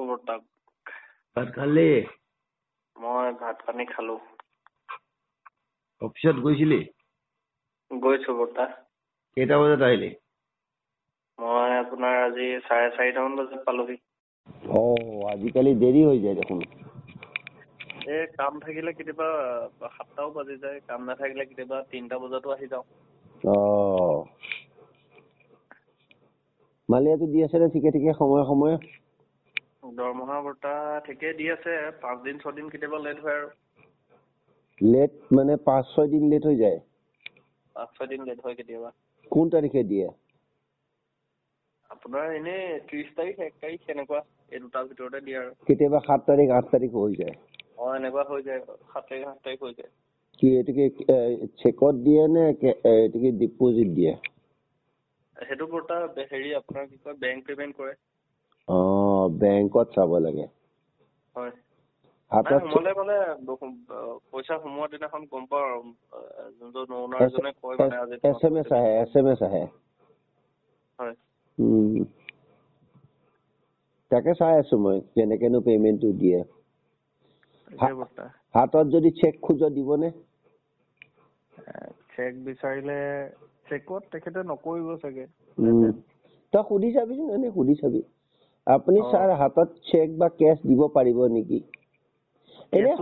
বৰ্তা। ভাত খালি? মই ভাত পানী খালো। অফিচত গৈছিলি? গৈছো বৰ্তা। কেইটা বজাত আহিলি? মই আপোনাৰ আজি 4:30মান বজাত পালোহি। আজিকালি দেৰি হৈ যায় দেখোন। এই কাম থাকিলে কেতিয়াবা 7টাও বাজি যায়, কাম নাথাকিলে কেতিয়াবা 3টা বজাতো আহি যাওঁ। মালিয়াটো দি আছে নে ঠিকে ঠিকে সময়ে সময়ে? দৰমহা বৰ্তা ঠিকেই দি আছে, 5 দিন 6 দিন কেতিয়াবা লেট হয় আৰু। লেট মানে 5-6 দিন লেট হৈ যায়? 5-6 দিন লেট হয় কেতিয়াবা। কোন তাৰিখে দিয়ে? আপোনাৰ এনেই 30 তাৰিখ 1 তাৰিখ এনেকুৱা, এই দুটাৰ ভিতৰতে দিয়ে আৰু। কেতিয়াবা 7 তাৰিখ 8 তাৰিখ হৈ যায়। এনেকুৱা হৈ যায়, 7 তাৰিখ 8 তাৰিখ হৈ যায়। কি এইটোকে চেকত দিয়ে নে এইটোকে ডিপজিট দিয়ে? সেইটো বৰ্তা হেৰি আপোনাৰ কি কয় বেংক পেমেন্ট কৰে। বেংকত চাব লাগে। হয়। হাতত সোমালে মানে পইচা সোমোৱাৰ দিনাখন গম পাওঁ আৰু যোনজন অনাৰজনে কয় মানে আজি SMS আহে। হয়। তাকে চাই আছো মই কেনেকেনো পেমেন্টটো দিয়ে। হাতত যদি চেক খোজো দিবনে? চেক বিচাৰিলে চেকত তেখেতে নকৰিব চাগে। তই সুধি চাবিচোন, এনে সুধি চাবি আপুনি ছাৰ হাতত চেক বা কেছ দিব পাৰিব নেকি? এনে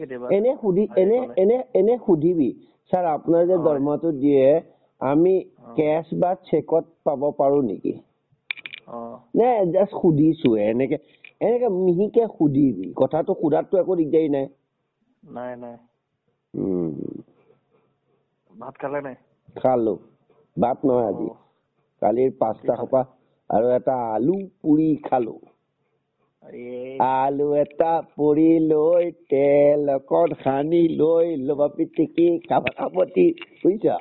সুধিবি ছাৰ আপোনাৰ যে দৰমহাটো দিয়ে আমি কেছ বা চেকত পাব পাৰো নেকি? নে জাষ্ট সুধিছো এনেকে মিহিকে সুধিবি। কথাটো সুধাতো একো দিগদাৰি নাই। নাই। ভাত খালে নাই? খালো। ভাত নহয় আজি কালিৰ 5টা খোপা আৰু এটা আলু পুৰি খালো। আলু এটা পুৰি লৈ তেল অকণ সানি লৈ লবা পিটিকি কাপতি বুজিছা।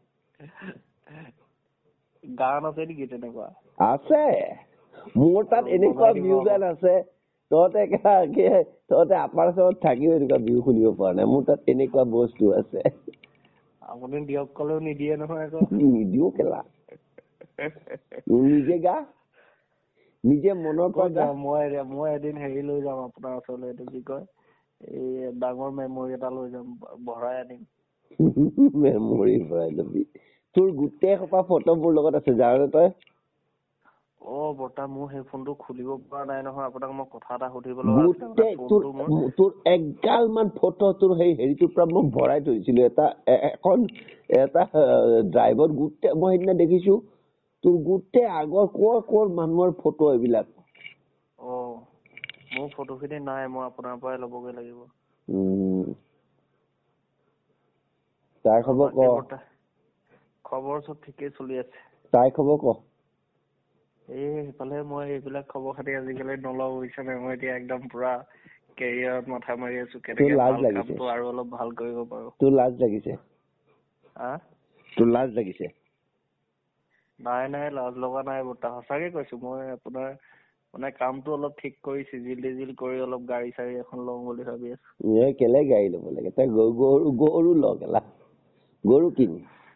গান আছে নেকি তেনেকুৱা? আছে। মোৰ তাত এনেকুৱা ভিউ গান আছে তহঁতে আপাৰ আছামত থাকিও এনেকুৱা বিহু শুনিব পৰা নাই। মোৰ তাত এনেকুৱা বস্তু আছে। আপুনি দিয়ক কলেও নিদিয়ে নহয় আকৌ। নিদিও কেলা। নিজে গা, নিজে মনৰ পৰা গা। মই এদিন হেৰি লৈ যাম আপোনাৰ ওচৰলৈ, এইটো কি কয় এই ডাঙৰ মেমৰি এটা লৈ যাম, ভৰাই আনিম। মেমৰি ভৰাই লবি। তোৰ গোটেই সোপা ফটো মোৰ লগত আছে জাননে তই? বৰ্তা মোৰ সেই ফোনটো খুলিব পৰা নাই নহয়, আপোনাক মই কথা এটা সুধিব তোৰ এগাল মান ফটো তোৰ হেৰিটোৰ পৰা মই ভৰাই থৈছিলো। এটা ড্ৰাইভত গোটেই মই সেইদিনা দেখিছো তোৰ গোটেই আগৰ কৰ মানুহৰ ফটো এইবিলাক। মোৰ ফটো খিনি নাই, মই আপোনাৰ পৰাই ল'বগৈ লাগিব। তাই খবৰ ক? খবৰ চব ঠিকেই চলি আছে। তাই খবৰ ক? সেইফালে মই এইবিলাক খবৰ খাতি আজিকালি নলওঁ বুজিছা নে। মই এতিয়া একদম পুৰা কেৰিয়াৰত মাথা মাৰি আছো, কেনেকে ভাল কামটো আৰু অলপ ভাল কৰিব পাৰো। তোৰ লাজ লাগিছে? তোৰ লাজ লাগিছে? নাই লাজ লগা নাই বৰ্তা, সঁচাকে কৈছো। মই আপোনাৰ মানে কামটো অলপ ঠিক কৰি চিজিল কৰি অলপ গাড়ী চাড়ী এখন লওঁ বুলি ভাবি আছো। কেলে গাড়ী লব লাগে? তই গৰু ল কেলা। গৰু কিন।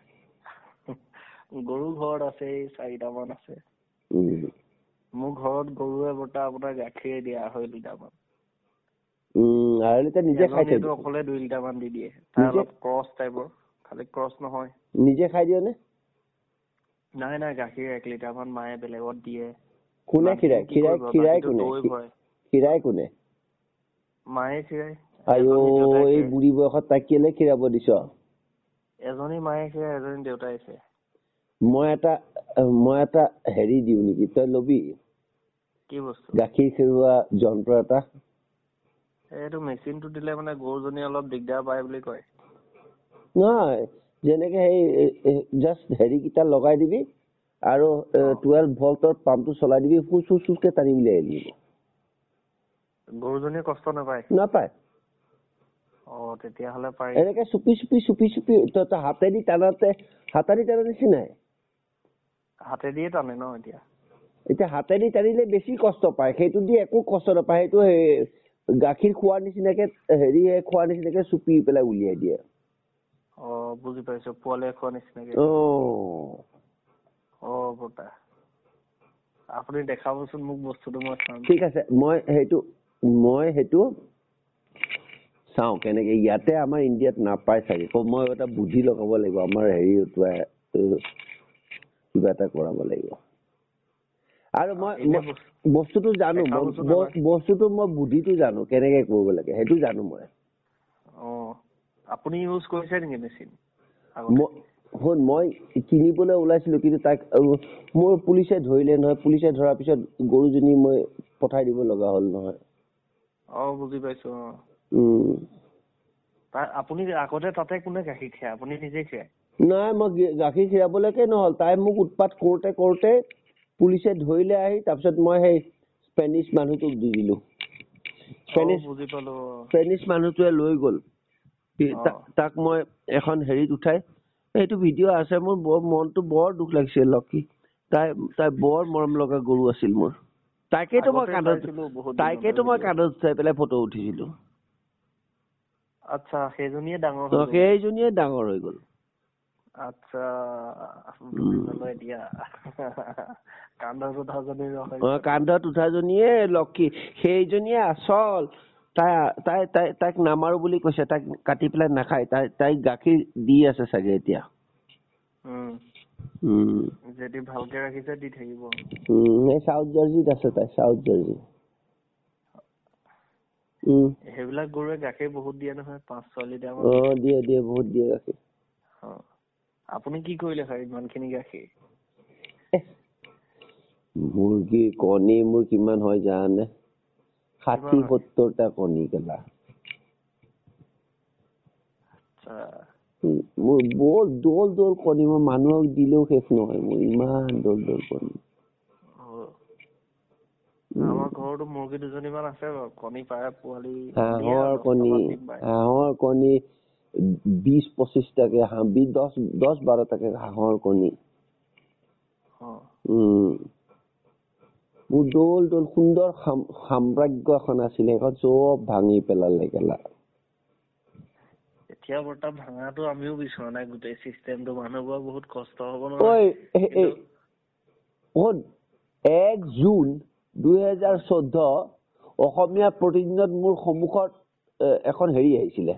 গৰু ঘৰত আছে, 4টা মান আছে। মোৰ ঘৰত গৰুৱে বৰ্তা আপোনাৰ গাখীৰে দিয়ে 2.5 লিটাৰ মান। নিজে খাই থৈ দিয়ে। অকলে 2 লিটাৰ মান দি দিয়ে। তাৰ অলপ ক্ৰছ টাইপৰ, খালি ক্ৰছ নহয়। নিজে খাই দিয়ে নে? নাই গাখীৰ 1 লিটাৰ মান মায়ে বেলেগত দিয়ে। কোনে খিৰাই কোনে? খিৰাই কোনে? মায়ে খিৰাই। এই বুঢ়ী বয়সত তাক কেলে খিৰাব দিছ? এজনী মায়ে খিৰাই, এজনী দেউতাই খিৰাই। মই এটা হেৰি দিওঁ নেকি, তই লবি? কি বস্তু? গাখীৰ খিৰোৱা যন্ত্ৰ এটা। এইটো মেচিনটো দিলে মানে গৰুজনী অলপ দিগদাৰ পায় বুলি কয়। নহয়, যেনেকে জাষ্ট হেৰিকেইটা লগাই দিবি আৰু 12 ভল্টৰ পাম্পটো চলাই দিবি, ফুচকে টানি উলিয়াই আনিব। গৰুজনীয়ে কষ্ট নাপায়? নাপায়। তেতিয়াহলে পাৰি। এনেকে চুপি তই হাতেদি টানা নিচিনাই। হাতেদিয়ে টানে ন এতিয়া? এতিয়া হাতেদি টানিলে বেছি কষ্ট পায়, সেইটো দি একো কষ্ট নাপায়। সেইটো গাখীৰ খোৱাৰ নিচিনাকে খোৱাৰ নিচিনাকে চুপি পেলাই উলিয়াই দিয়ে। বুজি পাইছো, পোৱালিয়ে খোৱা নিচিনাকে। বৰ্তা আপুনি দেখাবচোন মোক বস্তুটো মই চাম। ঠিক আছে, মই সেইটো চাওঁ কেনেকে। ইয়াতে আমাৰ ইণ্ডিয়াত নাপায় চাগে, মই এটা বুদ্ধি লগাব লাগিব, আমাৰ হেৰি কিবা এটা কৰাব লাগিব। আৰু মই বস্তুটো জানো, বস্তুটো মই বুদ্ধিটো জানো কেনেকে কৰিব লাগে, সেইটো জানো মই। আপুনি ইউজ কৰিছে নেকি মেচিন? শুন, মই কিনিবলৈ ওলাইছিলো, কিন্তু তাক মোৰ পুলিচে ধৰিলে নহয়। পুলিচে ধৰাৰ পিছত গৰুজনী মই পঠাই দিব লগা হ'ল নহয়। বুজি পাইছো। আপুনি আগতে তাতে কোনে গাখীৰ খীৰাই? আপুনি নিজে খীৰাই? নাই, মই গাখীৰ খীৰাবলৈকে নহল। তাই মোক উৎপাত কৰোতে পুলিচে ধৰিলে আহি, তাৰপিছত মই সেই স্পেনিছ মানুহটোক দি দিলো। স্পেনিছ মানুহটোৱে লৈ গল। তাক মই এখন হেৰিত উঠাই, সেইটো ভিডিঅ' আছে, মোৰ মনটো বৰ দুখ লাগিছে। লক্ষী তাই বৰ মৰম লগা গৰু আছিল মোৰ। তাইকেতো মই কান্ধত উঠাই পেলাই ফটো উঠিছিলো। আচ্ছা, সেইজনীয়ে ডাঙৰ হৈ গল। আচ্ছা, এতিয়া কান্ধত উঠাজনীয়ে লক্ষী, সেইজনীয়ে আচল। তাইক নামাৰো বুলি কৈছে, তাইক কাটি পেলাই নাখায়। তাইক গাখীৰ দি আছে চাগে এতিয়া। যদি ভালকে ৰাখিছে দি থাকিব। চাউথ জাৰ্চিত আছে তাই, চাউথ জাৰ্চি। সেইবিলাক গৰুৱে গাখীৰ বহুত দিয়ে নহয়, 5-6 লিটাৰ মান। দিয়ে বহুত দিয়ে গাখীৰ। আপুনি কি কৰিলে হয় ইমান খিনি গাখীৰ? মুৰ্গীৰ কণী মোৰ কিমান হয় জানে? 60-70টা কণী কেলা। মোৰ বৰ দল কণী, মই মানুহক দিলেও শেষ নহয়, মোৰ ইমান দল কণী। আমাৰ ঘৰতো মুৰ্গী 2জনীমান আছে বাৰু, কণী পাৰে, পোৱালি। হাঁহৰ কণী 20-25টাকে, 10-12টাকে হাঁহৰ কণী। মোৰ দল সুন্দৰ সাম্ৰাজ্য এখন আছিলে, এখন চব ভাঙি পেলালে কেলা। এতিয়া বৰ্তমান ভাঙাটো আমিও বিচৰা নাই, গোটেই চিষ্টেমটো। মানুহবোৰৰ বহুত কষ্ট হব নহয়। 1 জুন 2014 অসমীয়া প্ৰতিদিনত মোৰ সন্মুখত এখন হেৰি আহিছিলে।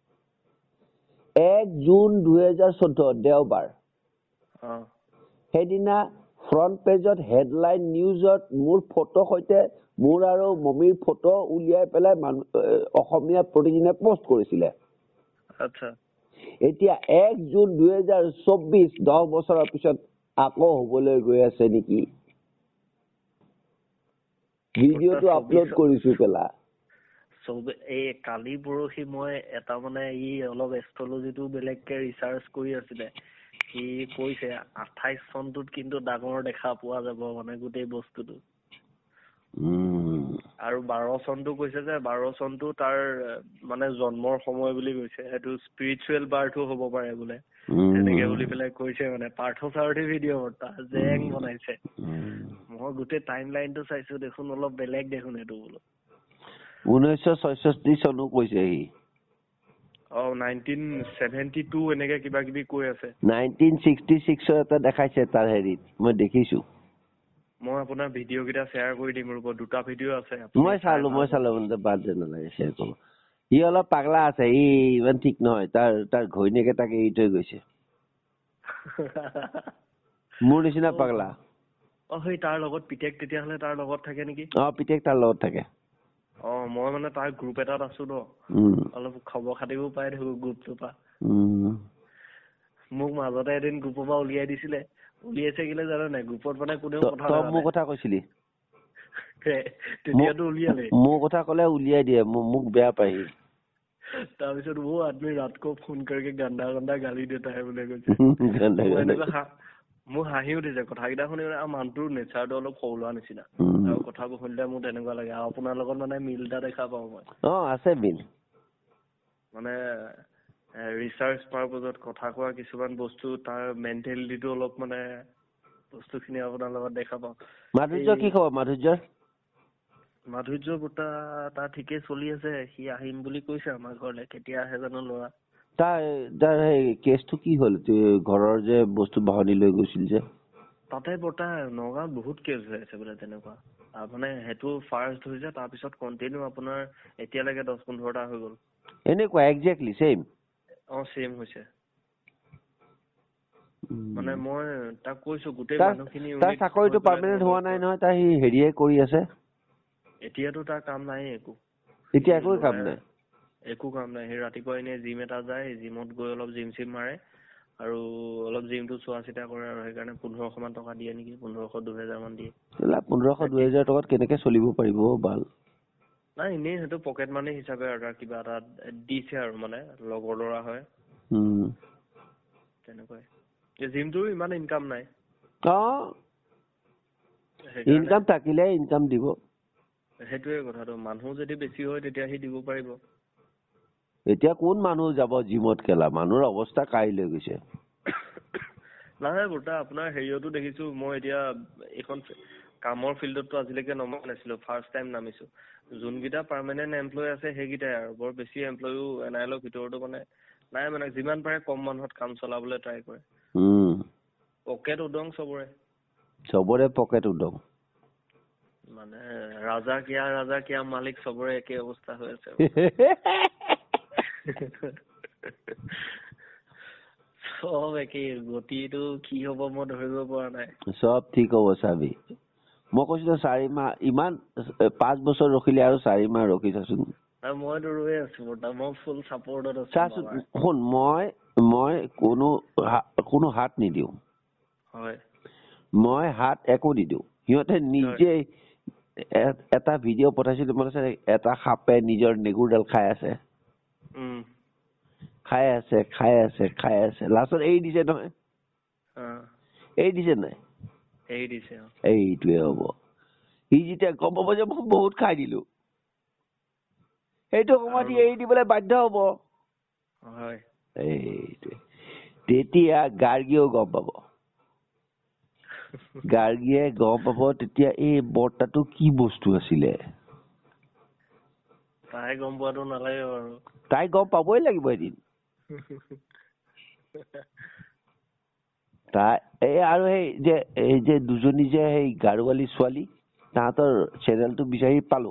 1 জুন 2014 দেওবাৰ। সেইদিনা ফ্ৰণ্ট পেজত হেডলাইন নিউজত মোৰ ফটো সৈতে মোৰ আৰু মমিৰ ফটো উলিয়াই পেলাই অসমীয়া প্ৰতিদিনে পোষ্ট কৰিছিলে। এতিয়া 1 জুন 2024, 10 বছৰৰ পিছত আকৌ হবলৈ গৈ আছে নেকি। ভিডিঅ'টো আপলোড কৰিছো কেলা। এই কালি পৰহি মই এটা মানে অলপ এষ্ট্ৰলজিটো বেলেগকে ৰিচাৰ্চ কৰি আছিলে। সি কৈছে 28 চনটোত কিন্তু ডাঙৰ দেখা পোৱা যাব মানে গোটেই বস্তুটো। আৰু 12 চনটো কৈছে যে 12 চনটো তাৰ মানে জন্মৰ সময় বুলি কৈছে। সেইটো স্পিৰিচুৱেল বাৰ্থো হ'ব পাৰে বোলে। এনেকে বুলি পেলাই কৈছে মানে। পাৰ্থ-সাৰথি ভিডিঅ' বৰ্তা জেং বনাইছে। মই গোটেই টাইম লাইনটো চাইছো, দেখোন অলপ বেলেগ দেখোন এইটো বোলো। 1966 চনো কৈছে সি। 1972 এনেকে কিবা কিবি কৈ আছে। 1966 এটা দেখাইছে তাৰ হেৰিত, মই দেখিছো। মই আপোনাৰ ভিডিঅ' কেইটা শ্বেয়াৰ কৰি দিম, ৰ'ব। 2টা ভিডিঅ' আছে। মই চালো বাদ দে, নালাগে শ্বেয়াৰ কৰিব। সি অলপ পাগলা আছে, সি ইমান ঠিক নহয়। তাৰ ঘৈণীয়েকে তাক এৰি থৈ গৈছে। মোৰ নিচিনা পাগলা। সেই তাৰ লগত পিতেক তেতিয়াহ'লে তাৰ লগত থাকে নেকি? পিতেক তাৰ লগত থাকে। মই মানে তাৰ গ্ৰুপ এটাত আছো ন, অলপ খবৰ খাতিবোৰ পাই থাকো গ্ৰুপটোৰ পৰা। মোক মাজতে এদিন গ্ৰুপৰ পৰা উলিয়াই দিছিলে। উলিয়াইছে কেলে জানা নাই? গ্ৰুপত মানে কোনেও কথা নাপাতে। মোৰ কথা কৈছিলি? তেতিয়াতো উলিয়ালে। মোৰ কথা কলে উলিয়াই দিয়ে, মোক বেয়া পায়। তাৰপিছত আদমি ৰাতকো ফোন কৰিকে গন্দা গন্দা গালি দেতা হে বোলে কৈছে। মোৰ হাঁহি উঠিছে কথাকেইটা শুনি। মানুহটোৰ নেচাৰটো অলপ সৰু লোৱা নিচিনা, আৰু কথাবোৰ শুনিলে মোৰ তেনেকুৱা লাগে। আৰু আপোনাৰ লগত মানে মিল এটা দেখা পাওঁ মই। আছে মিল। মানে ৰিচাৰ্চ পাৰপজত কথা কোৱা কিছুমান বস্তু, তাৰ মেন্টেলিটিটো অলপ মানে বস্তুখিনি আপোনাৰ লগত দেখা পাওঁ। মাধুৰ্য কি খবৰ? মাধুৰ্য বৰ্তা তাৰ ঠিকেই চলি আছে। সি আহিম বুলি কৈছে আমাৰ ঘৰলে। কেতিয়া আহে জানো ল'ৰা। তাৰ কেছটো কি হ'ল? ঘৰৰ যে বস্তু বাহনি লৈ গৈছিল যে, তাতে বৰ্তা নগাঁৱত বহুত কেছ হৈ আছে বোলে তেনেকুৱা মানে সেইটো ফাৰ্ষ্ট হৈছে তাৰপিছত কণ্টিনিউ আপোনাৰ এতিয়ালৈকে 10-15টা হৈ গ'ল এনেকুৱা একজেক্টলি সেম সেম হৈছে মানে মই তাক কৈছো গোটেই মানুহখিনি তাৰ চাকৰিটো পাৰ্মানেন্ট হোৱা নাই নহয় তাৰ হেৰিয়ে কৰি আছে এতিয়াতো তাৰ কাম নাই একো এতিয়া একো কাম নাই সেই ৰাতিপুৱা এনে জিম এটা যায় জিমত গৈ অলপ জিম মাৰে আৰু অলপ জিমটো চোৱা চিতা কৰে আৰু সেইকাৰণে 1500 মান টকা দিয়ে নেকি 1500-2000 মান দিয়ে 1500-2000 টকাত কেনেকে চলিব পাৰিব ভাল নাই এনেই সেইটো পকেট মানি হিচাপে আৰু তাৰ কিবা এটা দিছে আৰু মানে লগৰ ল'ৰা হয় তেনেকৈ জিমটোৰ ইমান ইনকাম নাই ইনকাম থাকিলে ইনকাম দিব সেইটোৱে কথাটো মানুহ যদি বেছি হয় তেতিয়া সি দিব পাৰিব এতিয়া কোন মানুহ যাব জিমত কেলা মানুহৰ অৱস্থা কাই লৈ গৈছে নাই বৰ্তা আপোনাৰ হেৰিয়তো দেখিছো মই এতিয়া এখন কামৰ ফিল্ডতো আজিলৈকে নমা নাছিলো ফাৰ্ষ্ট টাইম নামিছো যোনকেইটা পাৰ্মানেন্ট এমপ্লয় আছে সেইকেইটাই আৰু বৰ বেছি এমপ্লয়ো এনআইএলৰ ভিতৰতো মানে নাই মানে যিমান পাৰে কম মানুহত কাম চলাবলৈ ট্ৰাই কৰে পকেট উদং চবৰে পকেট উদং মানে ৰাজা কিয়া মালিক চবৰে একে অৱস্থা হৈ আছে সব একেই গতিটো কি হব মই ধৰিব পৰা নাই সব ঠিক হব চাবি মই কৈছো 4 মাহ ইমান 5 বছৰ ৰখিলে আৰু 4 মাহ ৰখি চাচোন মইতো ৰৈ আছো বৰ্তা মই ফুল সাপোৰ্টত আছো শুন মই কোনো হাত নিদিও হয় মই হাত একো নিদিও সিহঁতে নিজে এটা ভিডিঅ' পঠাইছিল মনত আছে এটা সাপে নিজৰ নেগুৰডাল খাই আছে লাষ্টত এৰি দিছে নহয় এৰি দিছে নাই এইটোৱে হব সি যেতিয়া গম পাব যে মই বহুত খাই দিলো সেইটো সময়ত এৰি দিবলৈ বাধ্য হব এইটোৱে তেতিয়া গাৰ্গীয়েও গম পাব গাৰ্গীয়ে গম পাব তেতিয়া এই বৰ্তাটো কি বস্তু আছিলে তাই গম পোৱাটো নালাগে বাৰু তাই গম পাবই লাগিব এদিন তাই আৰু এই যে দুজনী যে সেই গাৰুৱালী ছোৱালী তাহাঁতৰ চেনেলটো বিচাৰি পালো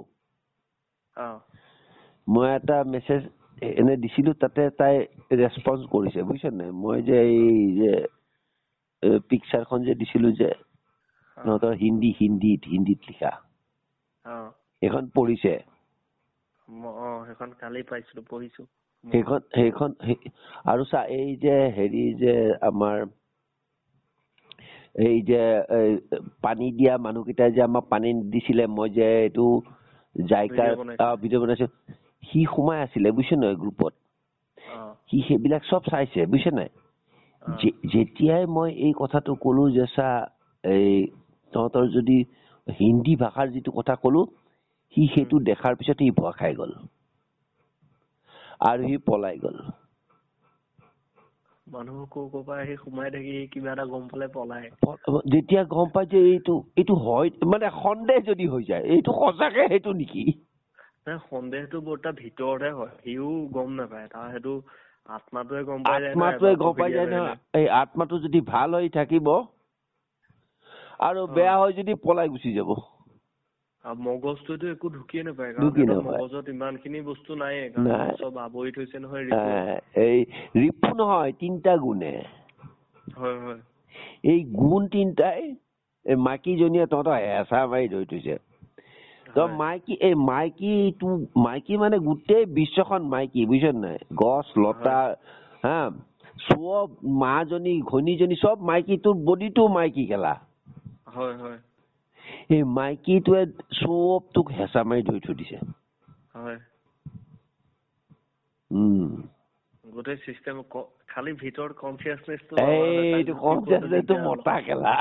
মই এটা মেছেজ এনে দিছিলো তাতে তাই ৰেছপন্স কৰিছে বুজিছা নাই মই যে এই যে পিকচাৰখন যে দিছিলো যে সিহঁতৰ হিন্দীত লিখা সেইখন পঢ়িছে সেইখন কালি পাইছিলো পঢ়িছো সেইখন আৰু চা এই যে হেৰি যে আমাৰ এই যে পানী দিয়া মানুহকেইটাই যে আমাক পানী দিছিলে মই যে এইটো জাইকাৰ ভিডিঅ' বনাইছো সি সোমাই আছিলে বুজিছে নাই গ্ৰুপত সি সেইবিলাক চব চাইছে বুজিছে নাই যেতিয়াই মই এই কথাটো কলো যে চা এই তহঁতৰ যদি হিন্দী ভাষাৰ যিটো কথা কলো সি সেইটো দেখাৰ পিছত সি ভয় খাই গল আৰু সি পলাই গল মানুহ ক'ৰ পৰা আহি সোমাই থাকি কিবা এটা গম পালে পলাই যেতিয়া গম পাই যে এইটো হয় মানে সন্দেহ যদি হৈ যায় এইটো সঁচাকে সেইটো নেকি সন্দেহটো বৰ্তা ভিতৰতে হয় সিও গম নাপায় তাৰ সেইটো আত্মাটোৱে গম পাই যায় নহয় এই আত্মাটো যদি ভাল হৈ থাকিব আৰু বেয়া হৈ যদি পলাই গুচি যাব মগজটোতো একো ঢুকিয়ে নাপায় কাৰণ মগজত ইমানখিনি বস্তু নাই কাৰণ চব আৱৰি থৈছে নহয় এই ৰিপু নহয় 3টা গুণে হয় এই গুণ 3টাই এই মাইকীজনীয়ে তহঁতৰ হেঁচা মাৰি ধৰি থৈছে মাইকী মানে গোটেই বিশ্বখন মাইকী বুজিছ নাই গছ লতা হা চব মাজনী ঘনীজনী চব মাইকী তোৰ বডিটো মাইকী খেলা হয় এই মাইকীটোৱে চব তোক হেঁচা মাৰি ধৰি থৈ দিছে গোটেই চিষ্টেম খালি ভিতৰত কনচিয়াছনেছটো কনচিয়াছনেছটো মতা খেলা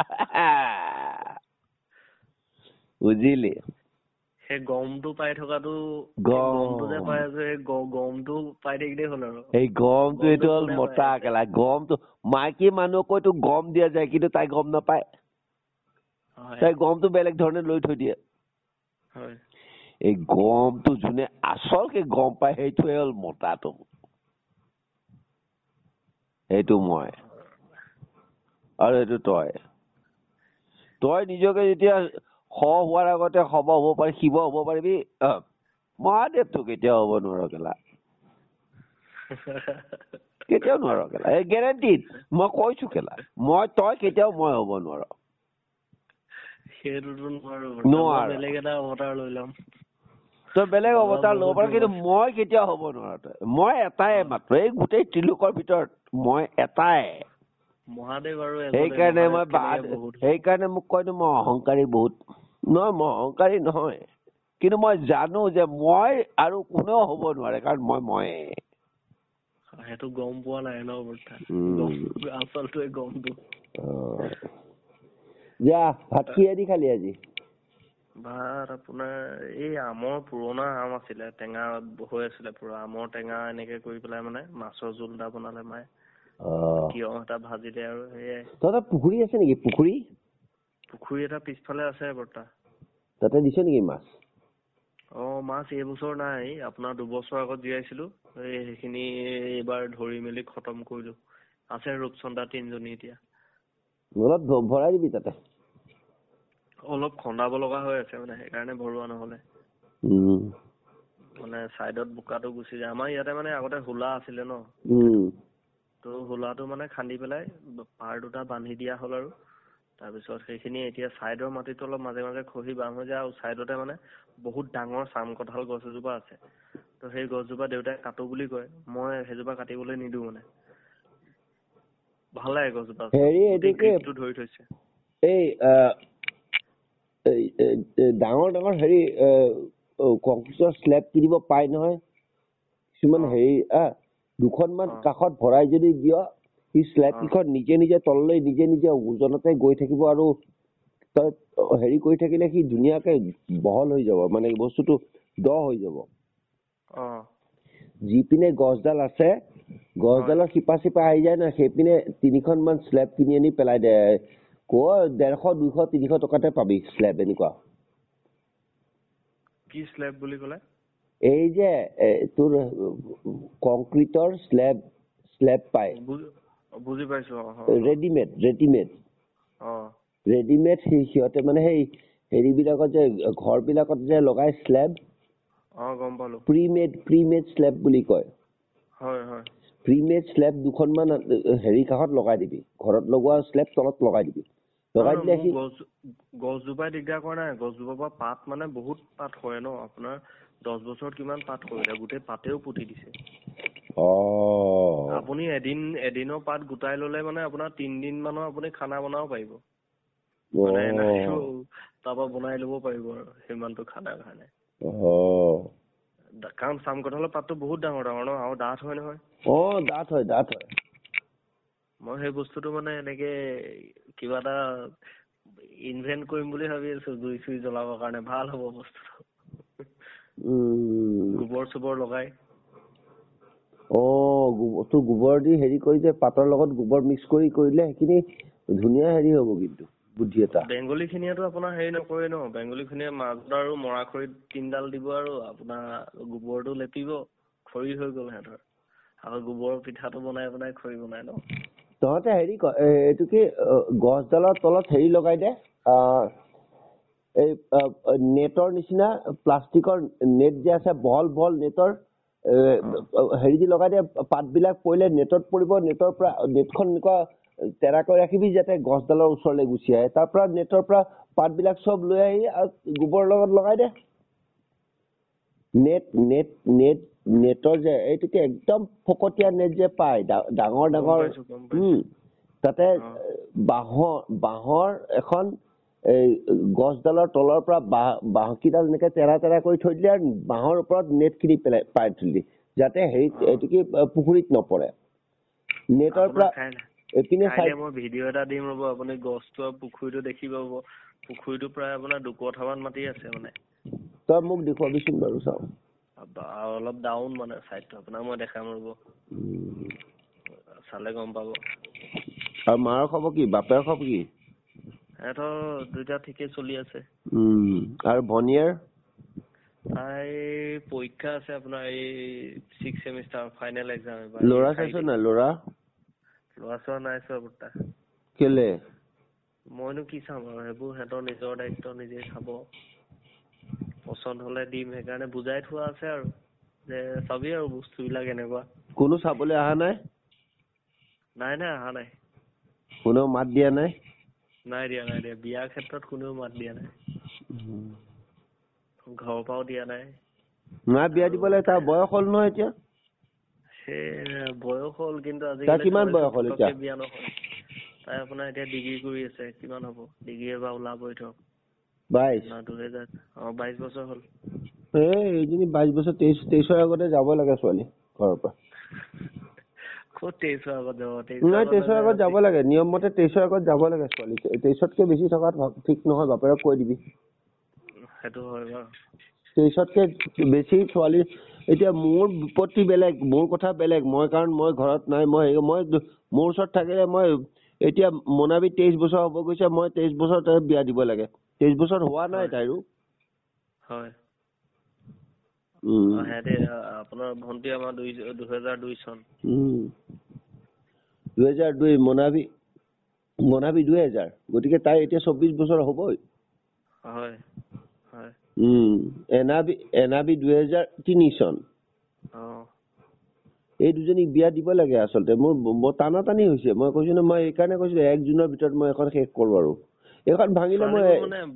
বুজিলি সেই গমটো পাই থকাটো গমটো যে পাই আছে সেই গমটো পাই থাকিলেই হ'ল আৰু এই গমটো এইটো হ'ল মতা খেলা গমটো মাইকী মানুহকতো গম দিয়া যায় কিন্তু তাই গম নাপায় তাই গমটো বেলেগ ধৰণে লৈ থৈ দিয়ে এই গমটো যোনে আচলকে গম পায় সেইটোৱে হ'ল মতাটো সেইটো মই আৰু এইটো তই তই নিজকে যেতিয়া হোৱাৰ আগতে হ'ব পাৰি শিৱ হ'ব পাৰিবি মহাদেৱটো কেতিয়াও হ'ব নোৱাৰ কেলা কেতিয়াও নোৱাৰ কেলা এই গেৰেণ্টিড মই কৈছো কেলা তই কেতিয়াও মই হ'ব নোৱাৰ সেইটোতো নোৱাৰো বেলেগ এটা অৱতাৰ লৈ ল'ম তই বেলেগ অৱতাৰ ল'ব পাৰ কিন্তু মই কেতিয়াও হ'ব নোৱাৰো মই এটাই মাত্ৰ এই গোটেই ত্ৰিলোকৰ ভিতৰত মই এটাই মহাদেৱ আৰু সেইকাৰণে মোক কয়তো মই অহংকাৰী বহুত নহয় মই অহংকাৰী নহয় কিন্তু মই জানো যে মই আৰু কোনেও হ'ব নোৱাৰে কাৰণ ময়ে সেইটো গম পোৱা নাই ন আচলটোৱে গমটো যা ভাত কিহেদি খালি আজি ভাত আপোনাৰ এই আমৰ পুৰণা আম আছিলে টেঙা হৈ আছিলে পুৰা আমৰ টেঙা এনেকে কৰি পেলাই মানে মাছৰ জোল এটা বনালে মায়ে তিয়হ এটা ভাজিলে আৰু সেয়াই তহঁতৰ পুখুৰী আছে নেকি পুখুৰী এটা পিছফালে আছে বৰ্তা তাতে দিছ নেকি মাছ মাছ এইবছৰ নাই আপোনাৰ 2 বছৰ আগত জীয়াইছিলো সেইখিনি এইবাৰ ধৰি মেলি খতম কৰিলো আছে ৰূপচন্দা 3 জনী এতিয়া অলপ ভৰাই দিবি তাতে অলপ খন্দাব লগা হৈ আছে মানে সেইকাৰণে ভৰোৱা নহলে মানে সাইডত বুকাটো গুচি যায় আমাৰ ইয়াতে মানে আগতে হোলা আছিলে ন তো হোলাটো মানে খান্দি পেলাই পাৰ দুটা বান্ধি দিয়া হ'ল আৰু তাৰপিছত সেইখিনি এতিয়া সাইডৰ মাটিটো অলপ মাজে মাজে খহি বাম হৈ যায় আৰু সাইডতে মানে বহুত ডাঙৰ চাম কঁঠাল গছ এজোপা আছে তো সেই গছজোপা দেউতাই কাটো বুলি কয় মই সেইজোপা কাটিবলৈ নিদো মানে ভাল লাগে গছজোপা ধৰি থৈছে এই ডাঙৰ ডাঙৰ কংক্ৰিটৰ স্লেব কিনিব পাই নহয় কিছুমান দুখনমান কাষত ভৰাই যদি দিয় সি স্লেব কেইখন নিজে নিজে তললৈ নিজে নিজে ওজনতে গৈ থাকিব আৰু তই কৰি থাকিলে সি ধুনীয়াকে বহল হৈ যাব মানে বস্তুটো দ হৈ যাব যিপিনে গছডাল আছে গছডালৰ শিপা চিপা আহি যায় ন সেইপিনে 3খনমান স্লেব কিনি আনি পেলাই দে 150, 200, 300 টকাতে পাবি স্লেব এনেকুৱা কি স্লেব বুলি ক'লে এই যে তোৰ কংক্ৰিটৰ স্লেব পায় বুজি পাইছো ৰেডিমেড সিহঁতে মানে সেই বিলাকত যে ঘৰ বিলাকত যে লগাই স্লেব গম পালো প্ৰিমেড স্লেব বুলি কয় হয় প্ৰিমেড স্লেব 2খনমান কাষত লগাই দিবি ঘৰত লগোৱা স্লেব তলত লগাই দিবি গছজোপাই দিগদাৰ কৰা নাই গছজোপাৰ পৰা পাত মানে বহুত পাত সৰে ন আপোনাৰ 10 বছৰত কিমান পাত সৰিলে গোটেই পাতেও পুতি দিছে আপুনি এদিনৰ পাত গোটাই ললে মানে আপোনাৰ 3 দিন মানৰ আপুনি খানা বনাব পাৰিব মানে তাৰ পৰা বনাই লব পাৰিব আৰু সিমানটো খানাৰ কাৰণে কাৰণ চাম কঁঠালৰ পাতটো বহুত ডাঙৰ ডাঙৰ ন আৰু ডাঠ হয় নহয় ডাঠ হয় মই সেই বস্তুটো মানে এনেকে কিবা এটা ইনভেন্ট কৰিম বুলি ভাবি আছো জুই চুই জ্বলাবৰ কাৰণে ভাল হ'ব বস্তুটো গোবৰ চোবৰ লগাই গোবৰ দি কৰি যে পাতৰ লগত গোবৰ মিক্স কৰিলে সেইখিনি ধুনীয়া হ'ব কিন্তু বুদ্ধি এটা বেংগলী খিনিয়েতো আপোনাৰ নকৰে ন বেংগলী খিনিয়ে মাজত আৰু মৰা খৰি 3ডাল দিব আৰু আপোনাৰ গোবৰটো লেপিব খৰি হৈ গ'ল সিহঁতৰ আৰু গোবৰৰ পিঠাটো বনাই খৰি বনাই ন তহঁতে এইটো কি গছডালৰ তলত লগাই দে এই নেটৰ নিচিনা প্লাষ্টিকৰ নেট যে আছে বহল নেটৰ দি লগাই দে পাতবিলাক পৰিলে নেটত পৰিব নেটৰ পৰা নেটখন এনেকুৱা তেৰা কৰি ৰাখিবি যাতে গছডালৰ ওচৰলৈ গুচি আহে তাৰ পৰা নেটৰ পৰা পাতবিলাক চব লৈ আহি গোবৰৰ লগত লগাই দে নেটৰ যে এইটোকে একদম ফকতীয়া নেট যে পায় ডাঙৰ তাতে বাঁহৰ এখন এই গছডালৰ তলৰ পৰা বাঁহকিডাল এনেকে তেৰা কৰি থৈ দিলে আৰু বাঁহৰ ওপৰত নেট খিনি পাই থলি যাতে এইটো কি পুখুৰীত নপৰে নেটৰ পৰা এইপিনে মই ভিডিঅ' এটা দিম ৰ'ব আপুনি গছটো আৰু পুখুৰীটো দেখি পাব পুখুৰীটো প্ৰায় আপোনাৰ 2 কঠামান মাটি আছে মানে তই মোক দেখুৱাবিচোন বাৰু চাওঁ অলপ ডাউন মানে চাইডটো আপোনাক মই দেখাম ৰ'ব চালে গম পাব আৰু মাৰ খবৰ কি বাপেৰ খবৰ কি সিহঁতৰ দুইটা ঠিকে চলি আছে আৰু ভনিয়াৰ তাই পৰীক্ষা আছে আপোনাৰ এই 6 ছেমিষ্টাৰ ফাইনেল এক্সাম এবাৰ ল'ৰা চাইছ না ল'ৰা চোৱা নাই চোৱা বুটা কেলে মইনো কি চাম আৰু সেইবোৰ সিহঁতৰ নিজৰ দায়িত্ব নিজে চাব পচন্দ হলে দিম সেইকাৰণে বুজাই থোৱা আছে আৰু যে চাবি আৰু বস্তুবিলাক এনেকুৱা কোনো চাবলৈ অহা নাই নাই অহা নাই কোনেও মাত দিয়া নাই নাই দিয়া বিয়াৰ ক্ষেত্ৰত কোনেও মাত দিয়া নাই ঘৰৰ পৰাও দিয়া নাই নাই বিয়া দিবলৈ তাৰ বয়স হ'ল নহয় এতিয়া বয়স হ'ল কিন্তু তাৰ কিমান বয়স হ'ল এতিয়া বিয়া নহয় তাই আপোনাৰ এতিয়া ডিগ্ৰী কৰি আছে কিমান হ'ব ডিগ্ৰী এবাৰ ওলাবই ধৰক 22 22 বছৰ হ'ল এইজনী 22 বছৰ 23ৰ আগতে যাব লাগে ছোৱালী ঘৰৰ পৰা ক'ত 23ৰ আগত যাব 23ৰ আগত যাব লাগে নিয়ম মতে 23ৰ আগত যাব লাগে ছোৱালী 23তকৈ বেছি থকা ঠিক নহয় বাপেৰক কৈ দিবি সেইটো হয় বাৰু 23তকৈ বেছি ছোৱালী এতিয়া মোৰ বিপত্তি বেলেগ মোৰ কথা বেলেগ কাৰণ মই ঘৰত নাই মই মোৰ ওচৰত থাকিলে মই এতিয়া মোনাবি 23 বছৰ হ'ব গৈছে মই 23 বছৰ তাই বিয়া দিব লাগে 23 বছৰ হোৱা নাই তাইৰো হয় আপোনাৰ ভন্টি আমাৰ 2002 চন 2002 মোনাবি 2000 গতিকে তাই এতিয়া 24 বছৰ হ'বই হয় এনাবি 2003 চন এই দুজনীক বিয়া দিব লাগে আচলতে মোৰ টানাটানি হৈছে মই কৈছো মই এইকাৰণে কৈছিলো 1 জুনৰ ভিতৰত মই এখন শেষ কৰো আৰু এইখন ভাঙিলে মই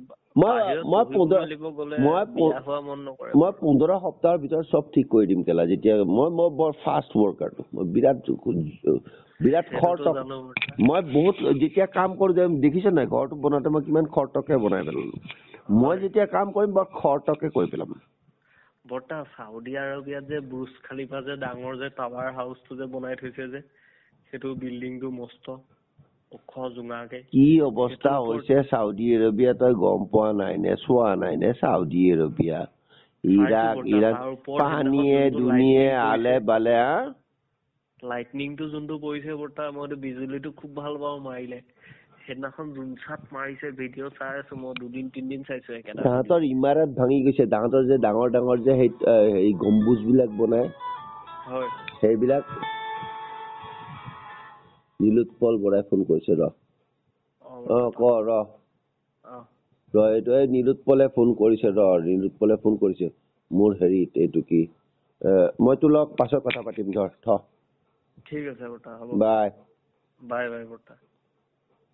15 সপ্তাহৰ ভিতৰত চব ঠিক কৰি দিম কেলা যেতিয়া মই বৰ ফাষ্ট ৱৰ্কাৰ মই বিৰাট খৰচ মই বহুত যেতিয়া কাম কৰো দেখিছ নাই ঘৰটো বনাওঁতে মই কিমান খৰটকে বনাই পেলালো মই যেতিয়া কাম কৰিম বৰ খৰটকে কৰি পেলাম বৰ্তা সাউদি আৰবিয়াত যে বুৰ্জ খালিফা যে ডাঙৰ যে টাৱাৰ হাউচটো যে বনাই থৈছে যে সেইটো বিল্ডিংটো মস্ত ওখ জোঙাকে কি অৱস্থা হৈছে সাউদি আৰবিয়া তই গম পোৱা নাই নে চোৱা নাই নে সাউদি আৰবিয়া ইৰাক পানীয়ে দুনিয়ে আলে বালে লাইটনিংটো যোনটো পৰিছে বৰ্তা মইতো বিজুলীটো খুব ভাল পাওঁ মাৰিলে সেইদিনাখন জুমচাত মাৰিছে ভিডিঅ' চাই আছো মই 2-3 দিন চাইছো একেটা তাহাঁতৰ ইমাৰত ভাঙি গৈছে তাহাঁতৰ যে ডাঙৰ যে সেই গম্বুজ বিলাক বনাই হয় সেইবিলাক নীলোৎপল বৰাই ফোন কৰিছে এইটোৱে নীলোৎপলে ফোন কৰিছে নীলোৎপলে ফোন কৰিছে মোৰ হেৰিত এইটো কি মই তোৰ লগত পাছত কথা পাতিম ধৰ ঠিক আছে বৰ্তা হ'ব বাই বৰ্তা